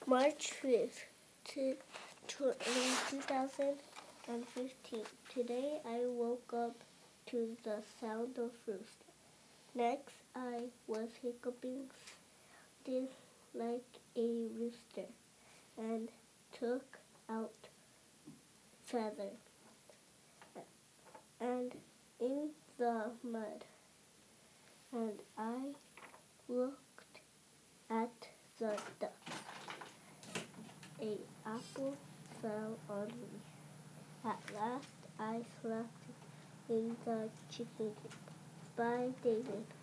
March 5th, 2015. Today I woke up to the sound of rooster. Next, I was hiccuping just like a rooster and took out feather and in the mud. And I looked at the duck. An apple fell on me. At last I slept in the chicken coop. Bye, David.